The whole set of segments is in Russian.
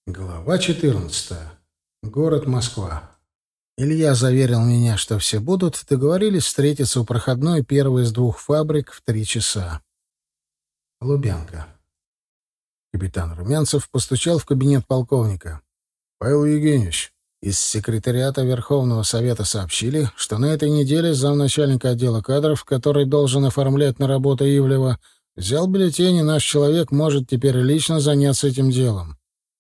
Глава 14. Город Москва. Илья заверил меня, что все будут, договорились встретиться у проходной первой из двух фабрик в 3 часа. Лубянка. Капитан Румянцев постучал в кабинет полковника. «Павел Евгеньевич, из секретариата Верховного Совета сообщили, что на этой неделе замначальника отдела кадров, который должен оформлять на работу Ивлева, взял бюллетень, и наш человек может теперь лично заняться этим делом».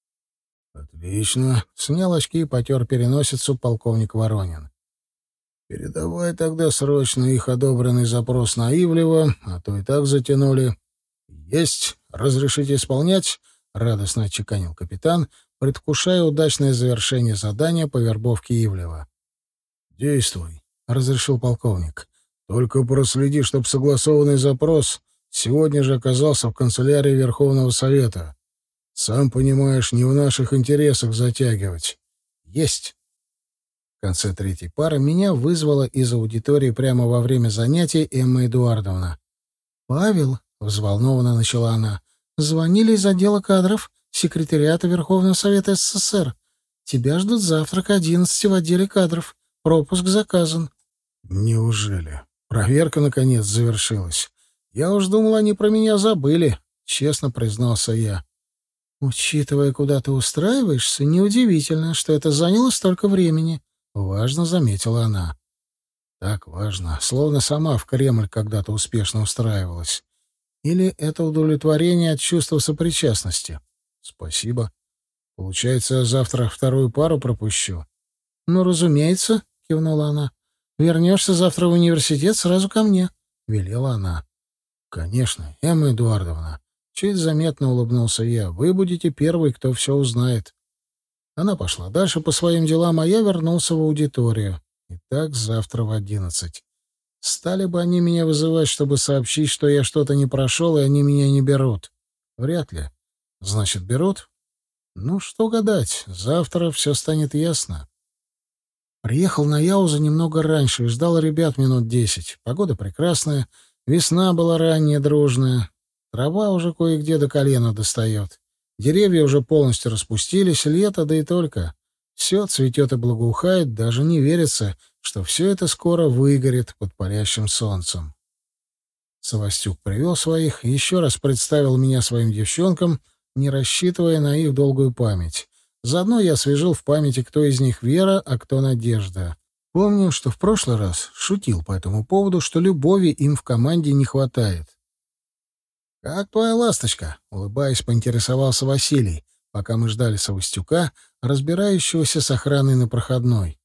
«Отлично», — снял очки и потер переносицу полковник Воронин. «Передавай тогда срочно их одобренный запрос на Ивлева, а то и так затянули». «Есть. Разрешите исполнять?» — радостно отчеканил капитан, предвкушая удачное завершение задания по вербовке Ивлева. «Действуй», — разрешил полковник. «Только проследи, чтоб согласованный запрос сегодня же оказался в канцелярии Верховного Совета. Сам понимаешь, не в наших интересах затягивать». «Есть». В конце третьей пары меня вызвала из аудитории прямо во время занятий Эмма Эдуардовна. «Павел», — взволнованно начала она, — «звонили из отдела кадров секретариата Верховного Совета СССР. Тебя ждут завтра к 11 в отделе кадров. Пропуск заказан». «Неужели? Проверка, наконец, завершилась. Я уж думал, они про меня забыли», — честно признался я. «Учитывая, куда ты устраиваешься, неудивительно, что это заняло столько времени», — важно заметила она. Так важно, словно сама в Кремль когда-то успешно устраивалась. Или это удовлетворение от чувства сопричастности? Спасибо. Получается, завтра вторую пару пропущу? Ну, разумеется, кивнула она. Вернешься завтра в университет сразу ко мне, велела она. Конечно, Эмма Эдуардовна. Чуть заметно улыбнулся я. Вы будете первый, кто все узнает. Она пошла дальше по своим делам, а я вернулся в аудиторию. Итак, завтра в 11. Стали бы они меня вызывать, чтобы сообщить, что я что-то не прошел, и они меня не берут? Вряд ли. Значит, берут? Ну, что гадать, завтра все станет ясно. Приехал на Яузу немного раньше и ждал ребят минут 10. Погода прекрасная, весна была ранняя, дружная. Трава уже кое-где до колена достает. Деревья уже полностью распустились, лето, да и только. Все цветет и благоухает, даже не верится, что все это скоро выгорит под палящим солнцем. Савастюк привел своих и еще раз представил меня своим девчонкам, не рассчитывая на их долгую память. Заодно я освежил в памяти, кто из них Вера, а кто Надежда. Помню, что в прошлый раз шутил по этому поводу, что любови им в команде не хватает. «Как твоя ласточка?» — улыбаясь, поинтересовался Василий, пока мы ждали Савастюка, разбирающегося с охраной на проходной.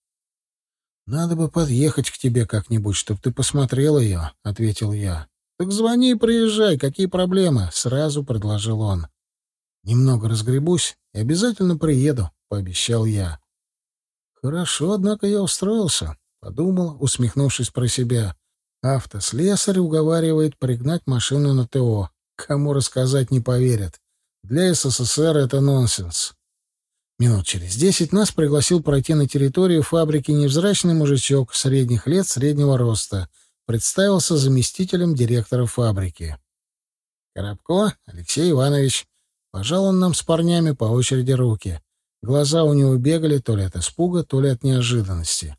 «Надо бы подъехать к тебе как-нибудь, чтоб ты посмотрел ее», — ответил я. «Так звони и приезжай, какие проблемы?» — сразу предложил он. «Немного разгребусь и обязательно приеду», — пообещал я. «Хорошо, однако я устроился», — подумал, усмехнувшись про себя. «Автослесарь уговаривает пригнать машину на ТО. Кому рассказать, не поверят. Для СССР это нонсенс». Минут через 10 нас пригласил пройти на территорию фабрики невзрачный мужичок средних лет, среднего роста. Представился заместителем директора фабрики. «Коробко Алексей Иванович». Пожал он нам с парнями по очереди руки. Глаза у него бегали то ли от испуга, то ли от неожиданности.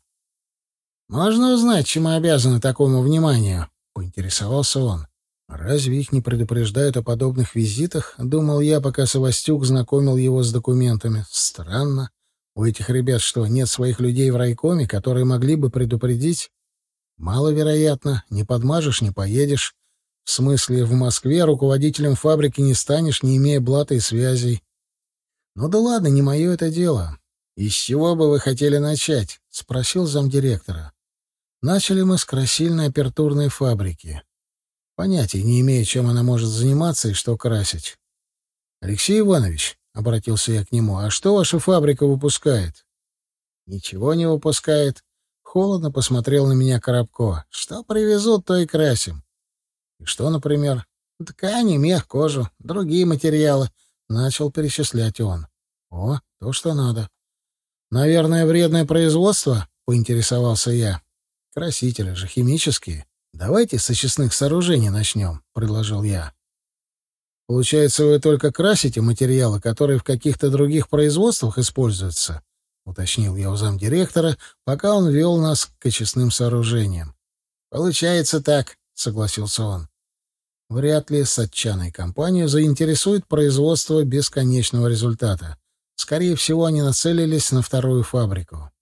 «Можно узнать, чем мы обязаны такому вниманию?» — поинтересовался он. «Разве их не предупреждают о подобных визитах?» — думал я, пока Савастюк знакомил его с документами. «Странно. У этих ребят что, нет своих людей в райкоме, которые могли бы предупредить?» «Маловероятно. Не подмажешь — не поедешь. В смысле, в Москве руководителем фабрики не станешь, не имея блата и связей». «Ну да ладно, не мое это дело. Из чего бы вы хотели начать?» — спросил замдиректора. Начали мы с красильной апертурной фабрики. Понятия не имею, чем она может заниматься и что красить. «Алексей Иванович», — обратился я к нему, — «а что ваша фабрика выпускает?» «Ничего не выпускает». Холодно посмотрел на меня Коробко. «Что привезут, то и красим». «И что, например?» «Ткани, мех, кожу, другие материалы», — начал перечислять он. «О, то, что надо». «Наверное, вредное производство?» — поинтересовался я. «Красители же химические. Давайте с очистных сооружений начнем», — предложил я. Получается, вы только красите материалы, которые в каких-то других производствах используются, уточнил я у замдиректора, пока он вел нас к очистным сооружениям. Получается так, согласился он. Вряд ли сатчаной компанию заинтересует производство бесконечного результата. Скорее всего, они нацелились на вторую фабрику.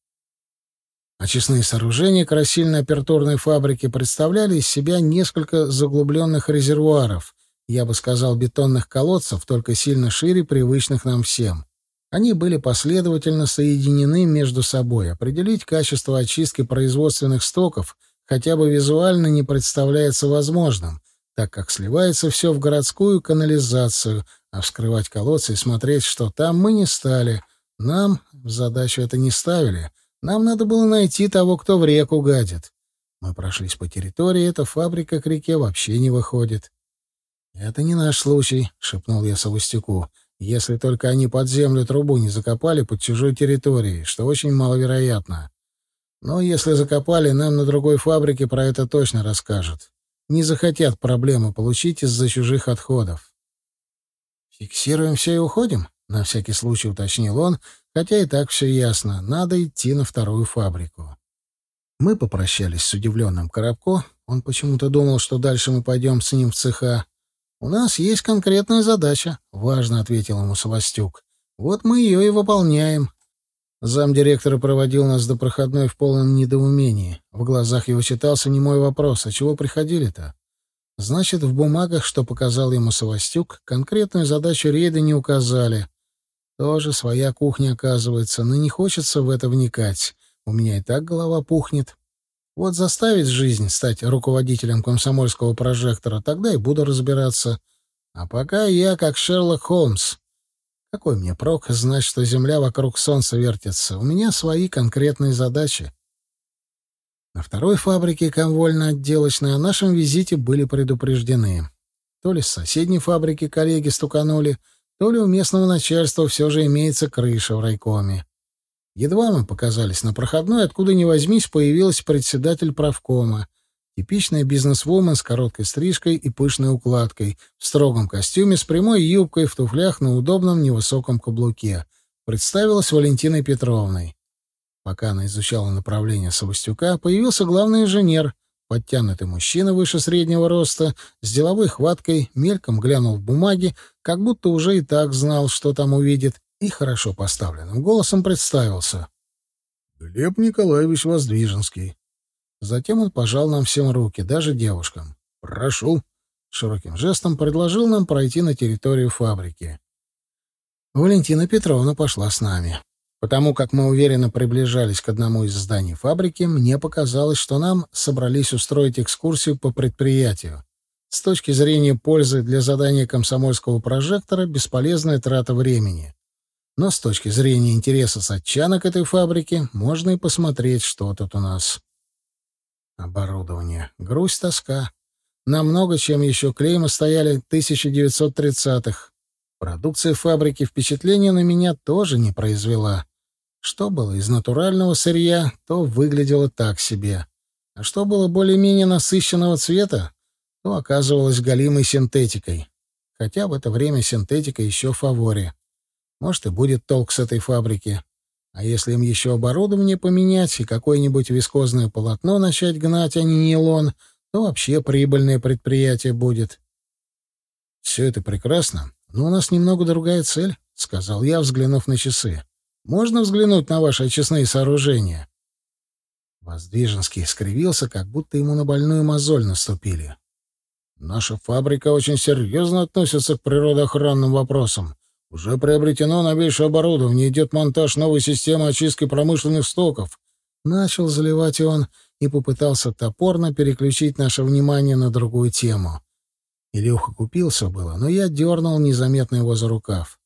Очистные сооружения красильно-апертурной фабрики представляли из себя несколько заглубленных резервуаров, я бы сказал, бетонных колодцев, только сильно шире привычных нам всем. Они были последовательно соединены между собой. Определить качество очистки производственных стоков хотя бы визуально не представляется возможным, так как сливается все в городскую канализацию, а вскрывать колодцы и смотреть, что там, мы не стали. Нам в задачу это не ставили. Нам надо было найти того, кто в реку гадит. Мы прошлись по территории, эта фабрика к реке вообще не выходит. «Это не наш случай», — шепнул я Савостюку. «Если только они под землю трубу не закопали под чужой территорией, что очень маловероятно. Но если закопали, нам на другой фабрике про это точно расскажут. Не захотят проблемы получить из-за чужих отходов». «Фиксируем все и уходим?» — на всякий случай уточнил он, хотя и так все ясно. Надо идти на вторую фабрику. Мы попрощались с удивленным Коробко. Он почему-то думал, что дальше мы пойдем с ним в цеха. «У нас есть конкретная задача», — важно ответил ему Савостюк. «Вот мы ее и выполняем». Замдиректора проводил нас до проходной в полном недоумении. В глазах его читался немой вопрос: а чего приходили-то? Значит, в бумагах, что показал ему Савостюк, конкретную задачу рейда не указали. Тоже своя кухня, оказывается, но не хочется в это вникать. У меня и так голова пухнет. Вот заставить жизнь стать руководителем комсомольского прожектора, тогда и буду разбираться. А пока я как Шерлок Холмс. Какой мне прок знать, что Земля вокруг Солнца вертится? У меня свои конкретные задачи. На второй фабрике комвольно-отделочной о нашем визите были предупреждены. То ли с соседней фабрики коллеги стуканули, то ли у местного начальства все же имеется крыша в райкоме. Едва мы показались на проходной, откуда ни возьмись, появилась председатель правкома. Типичная бизнесвумен с короткой стрижкой и пышной укладкой, в строгом костюме, с прямой юбкой, в туфлях на удобном невысоком каблуке. Представилась Валентиной Петровной. Пока она изучала направление Савостюка, появился главный инженер, подтянутый мужчина выше среднего роста, с деловой хваткой, мельком глянул в бумаги, как будто уже и так знал, что там увидит, и хорошо поставленным голосом представился. «Глеб Николаевич Воздвиженский». Затем он пожал нам всем руки, даже девушкам. «Прошу». Широким жестом предложил нам пройти на территорию фабрики. Валентина Петровна пошла с нами. Потому как мы уверенно приближались к одному из зданий фабрики, мне показалось, что нам собрались устроить экскурсию по предприятию. С точки зрения пользы для задания комсомольского прожектора — бесполезная трата времени. Но с точки зрения интереса сатчана к этой фабрике можно и посмотреть, что тут у нас. Оборудование. Грусть, тоска. На много чем еще клейма стояли 1930-х. Продукция фабрики впечатления на меня тоже не произвела. Что было из натурального сырья, то выглядело так себе. А что было более-менее насыщенного цвета, то оказывалось галимой синтетикой. Хотя в это время синтетика еще в фаворе. Может, и будет толк с этой фабрики. А если им еще оборудование поменять и какое-нибудь вискозное полотно начать гнать, а не нейлон, то вообще прибыльное предприятие будет. Все это прекрасно, но у нас немного другая цель, — сказал я, взглянув на часы. Можно взглянуть на ваши очистные сооружения? Воздвиженский скривился, как будто ему на больную мозоль наступили. Наша фабрика очень серьезно относится к природоохранным вопросам. Уже приобретено новейшее оборудование, идет монтаж новой системы очистки промышленных стоков. Начал заливать он и попытался топорно переключить наше внимание на другую тему. Илюха купился было, но я дернул незаметно его за рукав.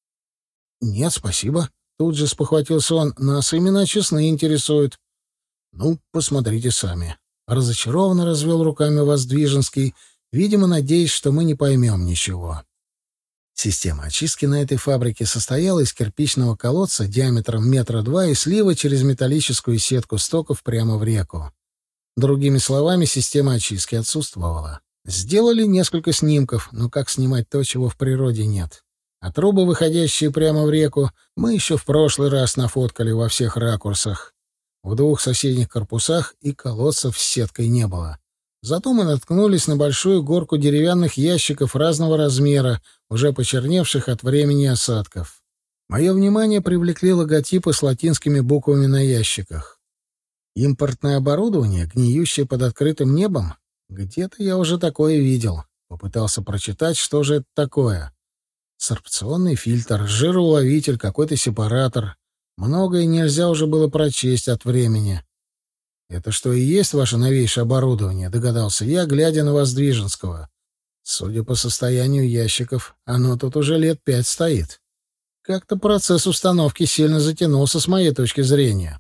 «Нет, спасибо», — тут же спохватился он, — «нас именно очистные интересуют». «Ну, посмотрите сами». Разочарованно развел руками Воздвиженский, видимо, надеясь, что мы не поймем ничего. Система очистки на этой фабрике состояла из кирпичного колодца диаметром 1,2 метра и слива через металлическую сетку стоков прямо в реку. Другими словами, система очистки отсутствовала. Сделали несколько снимков, но как снимать то, чего в природе нет? А трубы, выходящие прямо в реку, мы еще в прошлый раз нафоткали во всех ракурсах. В двух соседних корпусах и колодцев с сеткой не было. Зато мы наткнулись на большую горку деревянных ящиков разного размера, уже почерневших от времени осадков. Мое внимание привлекли логотипы с латинскими буквами на ящиках. Импортное оборудование, гниющее под открытым небом? Где-то я уже такое видел. Попытался прочитать, что же это такое. Сорбционный фильтр, жироуловитель, какой-то сепаратор. Многое нельзя уже было прочесть от времени. «Это что и есть ваше новейшее оборудование?» — догадался я, глядя на Воздвиженского. Судя по состоянию ящиков, оно тут уже лет 5 стоит. Как-то процесс установки сильно затянулся с моей точки зрения.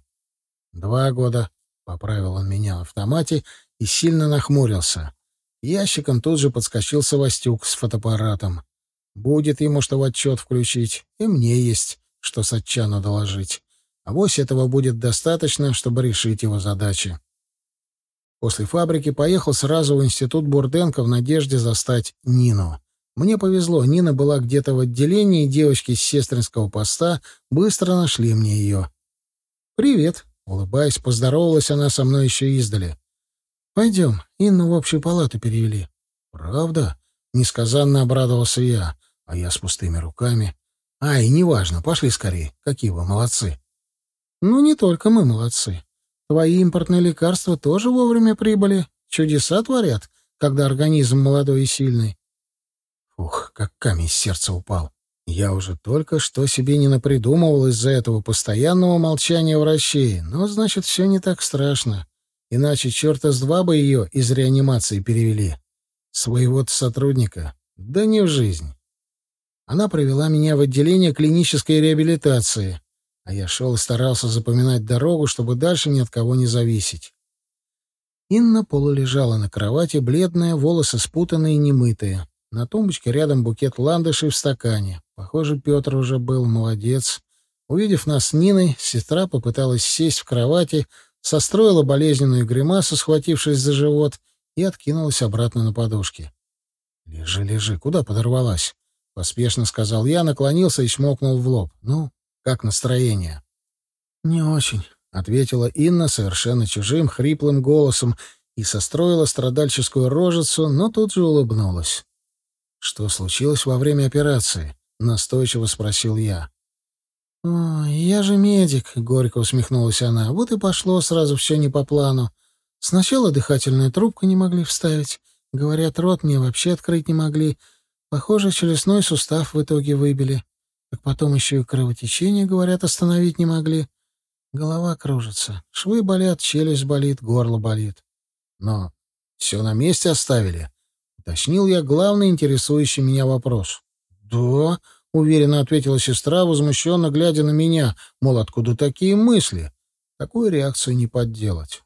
2 года, — поправил он меня на автомате и сильно нахмурился. Ящиком тут же подскочил Савастюк с фотоаппаратом. Будет ему что в отчет включить, и мне есть, что Сатчану доложить. Авось этого будет достаточно, чтобы решить его задачи. После фабрики поехал сразу в институт Бурденко в надежде застать Нину. Мне повезло, Нина была где-то в отделении, и девочки с сестринского поста быстро нашли мне ее. «Привет», — улыбаясь, поздоровалась она со мной еще издали. «Пойдем, Инну в общую палату перевели». «Правда?» — несказанно обрадовался я, а я с пустыми руками. «Ай, неважно, пошли скорее, какие вы молодцы». «Ну, не только мы молодцы. Твои импортные лекарства тоже вовремя прибыли. Чудеса творят, когда организм молодой и сильный». Ух, как камень с сердца упал. Я уже только что себе не напридумывал из-за этого постоянного молчания врачей, но, значит, все не так страшно. Иначе черта с два бы ее из реанимации перевели. Своего-то сотрудника. Да не в жизнь. Она привела меня в отделение клинической реабилитации, а я шел и старался запоминать дорогу, чтобы дальше ни от кого не зависеть. Инна полулежала на кровати, бледная, волосы спутанные и немытые. На тумбочке рядом букет ландышей в стакане. Похоже, Петр уже был молодец. Увидев нас с Ниной, сестра попыталась сесть в кровати, состроила болезненную гримасу, схватившись за живот, и откинулась обратно на подушки. «Лежи, лежи, куда подорвалась?» — поспешно сказал я, наклонился и чмокнул в лоб. «Ну, как настроение?» «Не очень», — ответила Инна совершенно чужим, хриплым голосом и состроила страдальческую рожицу, но тут же улыбнулась. «Что случилось во время операции?» — настойчиво спросил я. «Ой, я же медик», — горько усмехнулась она. «Вот и пошло сразу все не по плану. Сначала дыхательную трубку не могли вставить. Говорят, рот мне вообще открыть не могли. Похоже, челюстной сустав в итоге выбили. Так потом еще и кровотечение, говорят, остановить не могли. Голова кружится, швы болят, челюсть болит, горло болит. Но все на месте оставили?» — уточнил я главный интересующий меня вопрос. «Да», — уверенно ответила сестра, возмущенно глядя на меня, мол, откуда такие мысли? Такую реакцию не подделать.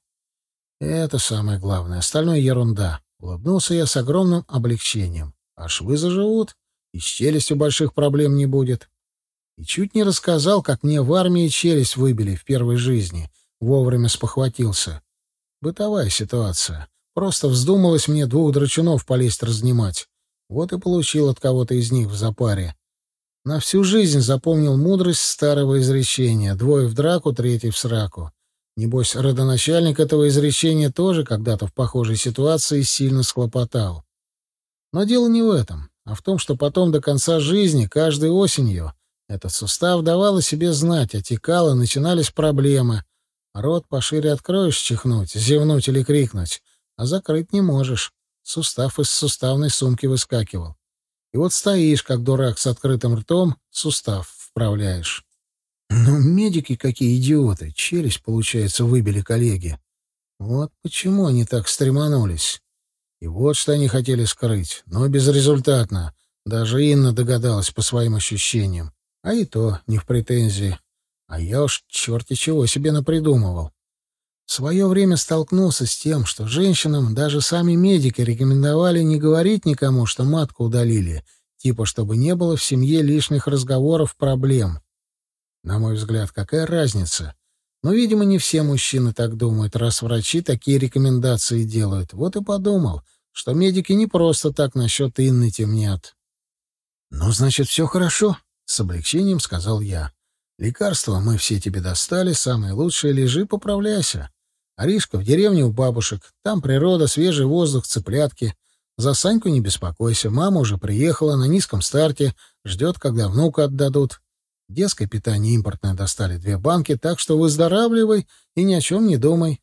«Это самое главное, остальное ерунда», — улыбнулся я с огромным облегчением. «А швы заживут, и с челюстью больших проблем не будет». И чуть не рассказал, как мне в армии челюсть выбили в первой жизни. Вовремя спохватился. Бытовая ситуация. Просто вздумалось мне 2 драчунов полезть разнимать. Вот и получил от кого-то из них в запаре. На всю жизнь запомнил мудрость старого изречения: 2 в драку, 3 в сраку. Небось, родоначальник этого изречения тоже когда-то в похожей ситуации сильно схлопотал. Но дело не в этом, а в том, что потом до конца жизни, каждой осенью, этот сустав давал о себе знать, отекал, и начинались проблемы. Рот пошире откроешь чихнуть, зевнуть или крикнуть, а закрыть не можешь. Сустав из суставной сумки выскакивал. И вот стоишь, как дурак, с открытым ртом, сустав вправляешь. Ну, медики какие идиоты. Челюсть, получается, выбили коллеги. Вот почему они так стреманулись. И вот что они хотели скрыть, но безрезультатно. Даже Инна догадалась по своим ощущениям. А и то не в претензии. А я уж черти чего себе напридумывал. В свое время столкнулся с тем, что женщинам даже сами медики рекомендовали не говорить никому, что матку удалили, типа чтобы не было в семье лишних разговоров, проблем. На мой взгляд, какая разница? Но, видимо, не все мужчины так думают, раз врачи такие рекомендации делают. Вот и подумал, что медики не просто так насчет Инны темнят. «Ну, значит, все хорошо», — с облегчением сказал я. «Лекарства мы все тебе достали, самые лучшие, лежи, поправляйся. Аришка в деревне у бабушек, там природа, свежий воздух, цыплятки. За Саньку не беспокойся, мама уже приехала на низком старте, ждет, когда внука отдадут. Детское питание импортное достали 2 банки, так что выздоравливай и ни о чем не думай».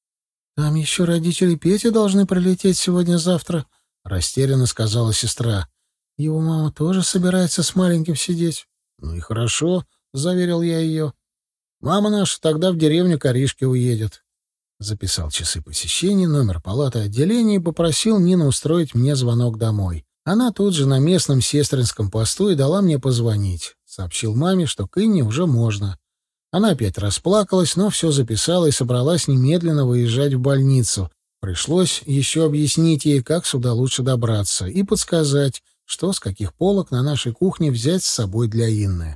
«Там еще родители Пети должны прилететь сегодня-завтра», — растерянно сказала сестра. «Его мама тоже собирается с маленьким сидеть». «Ну и хорошо», — заверил я ее. «Мама наша тогда в деревню к Аришке уедет». Записал часы посещений, номер палаты отделения и попросил Нину устроить мне звонок домой. Она тут же на местном сестринском посту и дала мне позвонить. Сообщил маме, что к Инне уже можно. Она опять расплакалась, но все записала и собралась немедленно выезжать в больницу. Пришлось еще объяснить ей, как сюда лучше добраться, и подсказать, что с каких полок на нашей кухне взять с собой для Инны.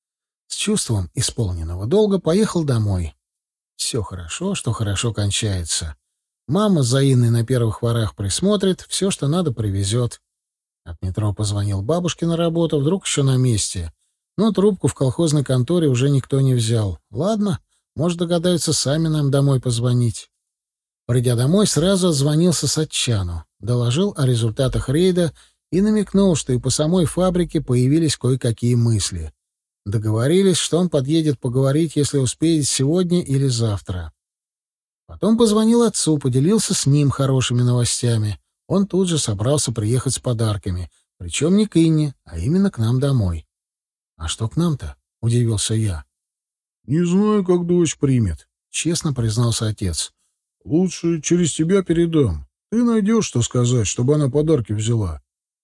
С чувством исполненного долга поехал домой. Все хорошо, что хорошо кончается. Мама за Инной на первых порах присмотрит, все, что надо, привезет. От метро позвонил бабушке на работу, вдруг еще на месте. Но трубку в колхозной конторе уже никто не взял. Ладно, может, догадаются сами нам домой позвонить. Придя домой, сразу отзвонился Сатчану, доложил о результатах рейда и намекнул, что и по самой фабрике появились кое-какие мысли. Договорились, что он подъедет поговорить, если успеет сегодня или завтра. Потом позвонил отцу, поделился с ним хорошими новостями. Он тут же собрался приехать с подарками, причем не к Инне, а именно к нам домой. «А что к нам-то?» — удивился я. «Не знаю, как дочь примет», — честно признался отец. «Лучше через тебя передам. Ты найдешь, что сказать, чтобы она подарки взяла».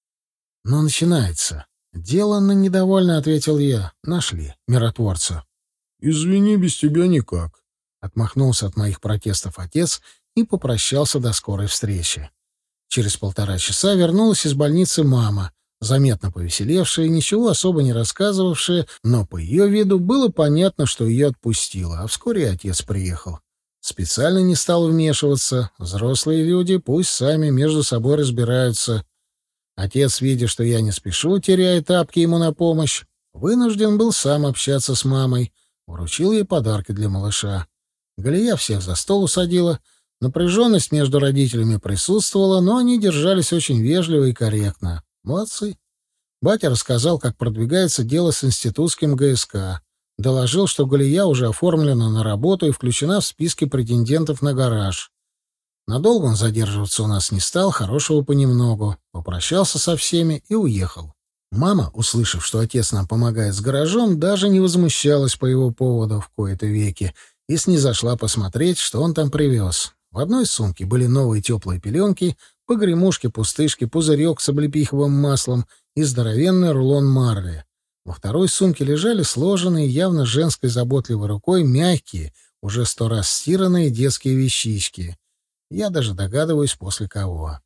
«Но начинается». «Деланно недовольно», — ответил я. «Нашли миротворца». «Извини, без тебя никак», — отмахнулся от моих протестов отец и попрощался до скорой встречи. Через 1,5 часа вернулась из больницы мама, заметно повеселевшая, ничего особо не рассказывавшая, но по ее виду было понятно, что ее отпустило, а вскоре и отец приехал. Специально не стал вмешиваться. Взрослые люди пусть сами между собой разбираются. Отец, видя, что я не спешу, теряя тапки ему на помощь, вынужден был сам общаться с мамой. Вручил ей подарки для малыша. Галия всех за стол усадила. Напряженность между родителями присутствовала, но они держались очень вежливо и корректно. Молодцы. Батя рассказал, как продвигается дело с институтским ГСК. Доложил, что Галия уже оформлена на работу и включена в списки претендентов на гараж. Надолго он задерживаться у нас не стал, хорошего понемногу. Попрощался со всеми и уехал. Мама, услышав, что отец нам помогает с гаражом, даже не возмущалась по его поводу в кои-то веки и снизошла посмотреть, что он там привез. В одной сумке были новые теплые пеленки, погремушки, пустышки, пузырек с облепиховым маслом и здоровенный рулон марли. Во второй сумке лежали сложенные явно женской заботливой рукой мягкие, уже 100 раз стиранные детские вещички. Я даже догадываюсь, после кого.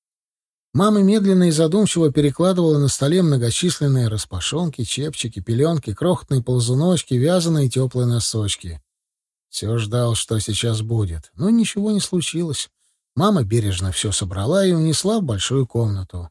Мама медленно и задумчиво перекладывала на столе многочисленные распашонки, чепчики, пеленки, крохотные ползуночки, вязаные теплые носочки. Все ждал, что сейчас будет, но ничего не случилось. Мама бережно все собрала и унесла в большую комнату.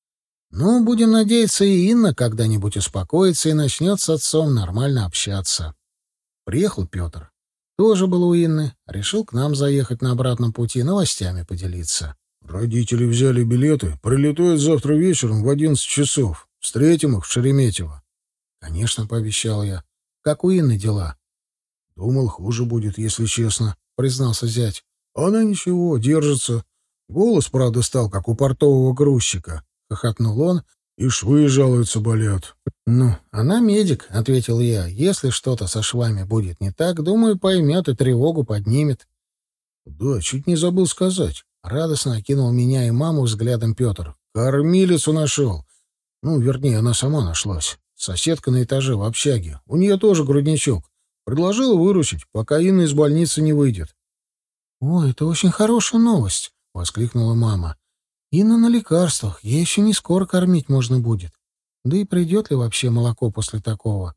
Ну, будем надеяться, и Инна когда-нибудь успокоится и начнет с отцом нормально общаться. Приехал Петр. Тоже был у Инны. Решил к нам заехать на обратном пути, новостями поделиться. «Родители взяли билеты, прилетают завтра вечером в 11 часов. Встретим их в Шереметьево». «Конечно», — пообещал я. «Как у Инны дела?» «Думал, хуже будет, если честно», — признался зять. «Она ничего, держится. Голос, правда, стал, как у портового грузчика», — хохотнул он. «И швы, жалуются, болят». «Ну, она медик», — ответил я. «Если что-то со швами будет не так, думаю, поймет и тревогу поднимет». «Да, чуть не забыл сказать». Радостно окинул меня и маму взглядом Петр. «Кормилицу нашел. Ну, вернее, она сама нашлась. Соседка на этаже в общаге. У нее тоже грудничок. Предложила выручить, пока Инна из больницы не выйдет». «Ой, это очень хорошая новость», — воскликнула мама. «Инна на лекарствах, ей еще не скоро кормить можно будет. Да и придет ли вообще молоко после такого?»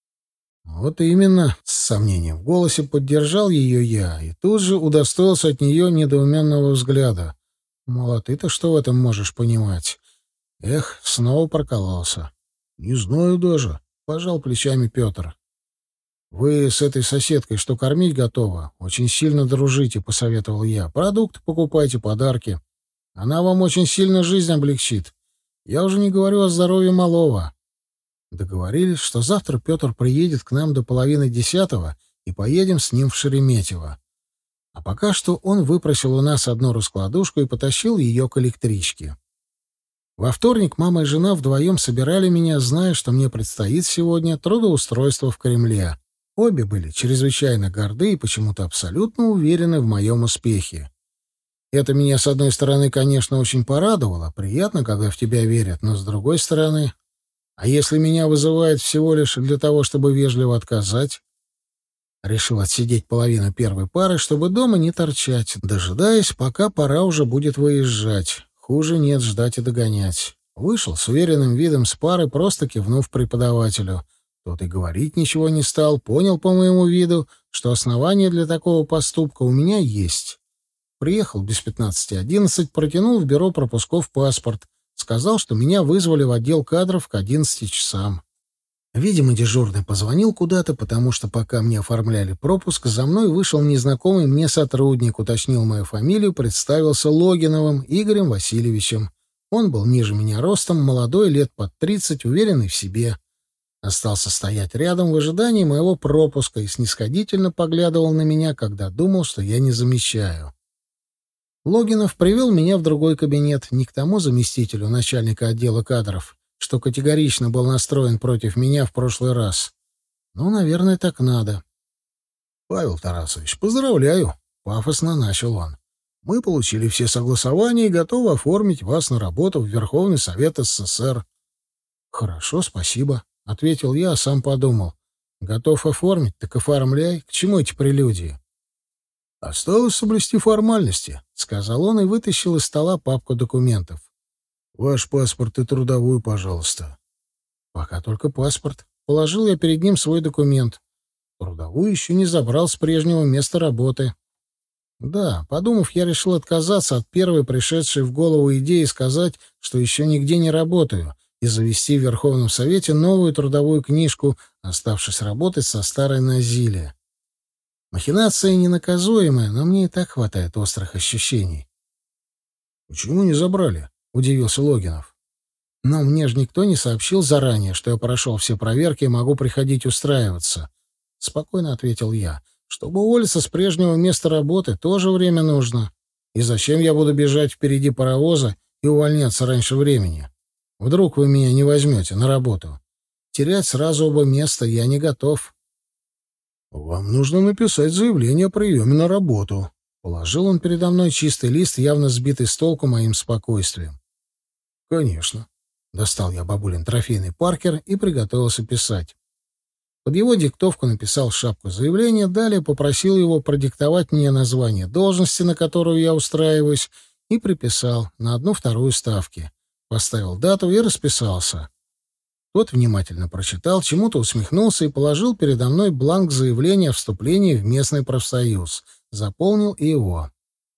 «Вот именно», — с сомнением в голосе поддержал ее я и тут же удостоился от нее недоуменного взгляда. Мол, а ты-то что в этом можешь понимать? Эх, снова прокололся. Не знаю даже, Пожал плечами Петр. Вы с этой соседкой, что кормить готова, очень сильно дружите, посоветовал я. Продукты покупайте, подарки. Она вам очень сильно жизнь облегчит. Я уже не говорю о здоровье малого. Договорились, что завтра Петр приедет к нам до 9:30 и поедем с ним в Шереметьево. А пока что он выпросил у нас одну раскладушку и потащил ее к электричке. Во вторник мама и жена вдвоем собирали меня, зная, что мне предстоит сегодня трудоустройство в Кремле. Обе были чрезвычайно горды и почему-то абсолютно уверены в моем успехе. Это меня, с одной стороны, конечно, очень порадовало. Приятно, когда в тебя верят, но с другой стороны... А если меня вызывают всего лишь для того, чтобы вежливо отказать? Решил отсидеть половину первой пары, чтобы дома не торчать, дожидаясь, пока пора уже будет выезжать. Хуже нет ждать и догонять. Вышел с уверенным видом с пары, просто кивнув преподавателю. Тот и говорить ничего не стал, понял по моему виду, что основания для такого поступка у меня есть. Приехал без 15:11, протянул в бюро пропусков паспорт. Сказал, что меня вызвали в отдел кадров к 11 часам. Видимо, дежурный позвонил куда-то, потому что пока мне оформляли пропуск, за мной вышел незнакомый мне сотрудник, уточнил мою фамилию, представился Логиновым Игорем Васильевичем. Он был ниже меня ростом, молодой, лет под 30, уверенный в себе. Остался стоять рядом в ожидании моего пропуска и снисходительно поглядывал на меня, когда думал, что я не замечаю. Логинов привел меня в другой кабинет, не к тому заместителю начальника отдела кадров, что категорично был настроен против меня в прошлый раз. Ну, наверное, так надо. Павел Тарасович, поздравляю, пафосно начал он. Мы получили все согласования и готовы оформить вас на работу в Верховный Совет СССР. Хорошо, спасибо, ответил я, а сам подумал. Готов оформить, так оформляй. К чему эти прелюдии? «Осталось соблюсти формальности», — сказал он и вытащил из стола папку документов. «Ваш паспорт и трудовую, пожалуйста». «Пока только паспорт». Положил я перед ним свой документ. Трудовую еще не забрал с прежнего места работы. Да, подумав, я решил отказаться от первой пришедшей в голову идеи сказать, что еще нигде не работаю, и завести в Верховном Совете новую трудовую книжку, оставшись работать со старой на Зиле. Махинация ненаказуемая, но мне и так хватает острых ощущений. «Почему не забрали?» — удивился Логинов. «Но мне же никто не сообщил заранее, что я прошел все проверки и могу приходить устраиваться», — спокойно ответил я. «Чтобы уволиться с прежнего места работы, тоже время нужно. И зачем я буду бежать впереди паровоза и увольняться раньше времени? Вдруг вы меня не возьмете на работу? Терять сразу оба места я не готов». «Вам нужно написать заявление о приеме на работу». Положил он передо мной чистый лист, явно сбитый с толку моим спокойствием. «Конечно». Достал я бабулин трофейный Паркер и приготовился писать. Под его диктовку написал шапку заявления, далее попросил его продиктовать мне название должности, на которую я устраиваюсь, и приписал на 1/2 ставки. Поставил дату и расписался. Тот внимательно прочитал, чему-то усмехнулся и положил передо мной бланк заявления о вступлении в местный профсоюз. Заполнил и его.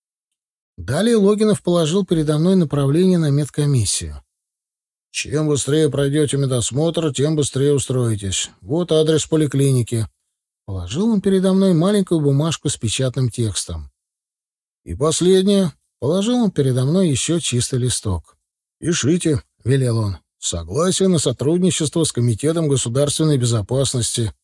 Далее Логинов положил передо мной направление на медкомиссию. «Чем быстрее пройдете медосмотр, тем быстрее устроитесь. Вот адрес поликлиники». Положил он передо мной маленькую бумажку с печатным текстом. «И последнее». Положил он передо мной еще чистый листок. «Пишите», — велел он. «Согласие на сотрудничество с Комитетом государственной безопасности».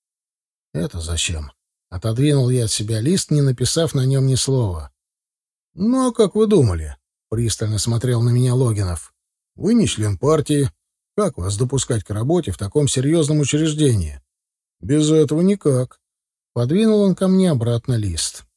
«Это зачем?» Отодвинул я от себя лист, не написав на нем ни слова. «Ну, а как вы думали?» — пристально смотрел на меня Логинов. «Вы не член партии. Как вас допускать к работе в таком серьезном учреждении? Без этого никак». Подвинул он ко мне обратно лист.